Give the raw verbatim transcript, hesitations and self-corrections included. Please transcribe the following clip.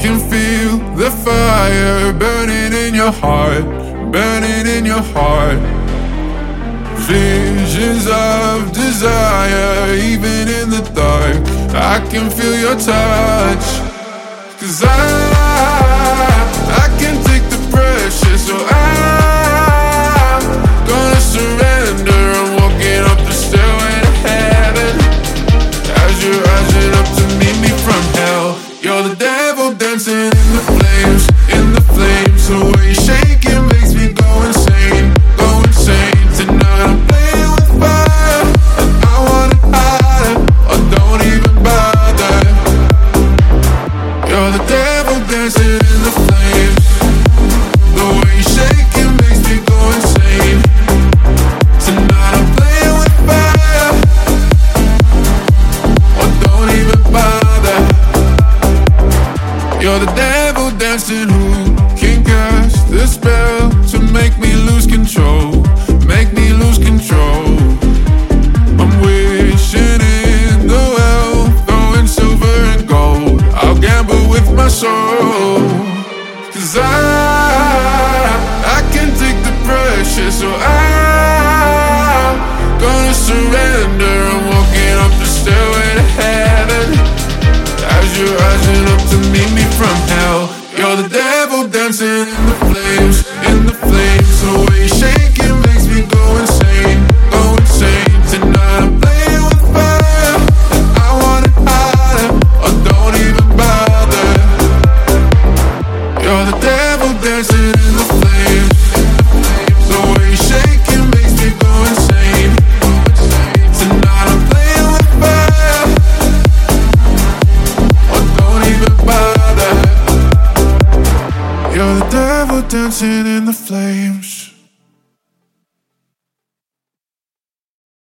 can feel the fire burning in your heart, burning in your heart. Visions of desire, even in the dark, I can feel your touch. Cause I, I can take the pressure, so I'm gonna surrender. I'm walking up the stairway to heaven, as you're rising up to meet me from hell. You're the devil dancing in the flames, in the flames. The way you shake it makes me go insane, go insane. Tonight I'm playing with fire, and I want it hotter, or don't even bother. You're the devil dancing in the flames. The way you shake it makes me go insane. Tonight I'm playing with fire, or don't even bother. You're the devil dancing who can cast the spell to make me lose control, make me lose control. I'm wishing in the well, throwing silver and gold. I'll gamble with my soul. Cause I, I can take the pressure, so I'm gonna surrender. I'm walking up the stairway to heaven, as you're rising up to meet me from hell. You're the devil dancing in the flames, in the flames. The way you shake it makes me go insane, go insane. Tonight I'm playing with fire, and I want it hotter, or don't even bother. You're the devil dancing in the flames. The way you shake it makes me go insane. Tonight I'm playing with fire, or don't even bother. You're the devil dancing in the flames.